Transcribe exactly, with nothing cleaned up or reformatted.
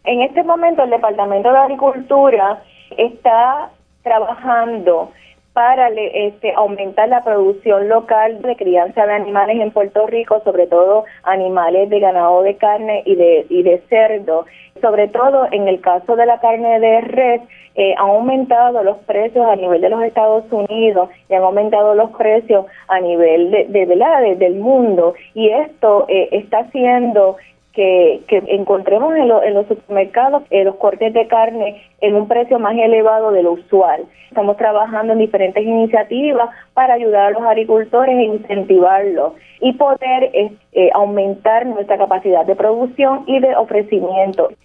En este momento el Departamento de Agricultura está trabajando para este, aumentar la producción local de crianza de animales en Puerto Rico, sobre todo animales de ganado de carne y de, y de cerdo. Sobre todo en el caso de la carne de res, eh, han aumentado los precios a nivel de los Estados Unidos y han aumentado los precios a nivel de, de, de, la, de del mundo. Y esto eh, está haciendo que, que encontremos en, lo, en los supermercados eh, los cortes de carne en un precio más elevado de lo usual. Estamos trabajando en diferentes iniciativas para ayudar a los agricultores e incentivarlos y poder eh, eh, aumentar nuestra capacidad de producción y de ofrecimiento.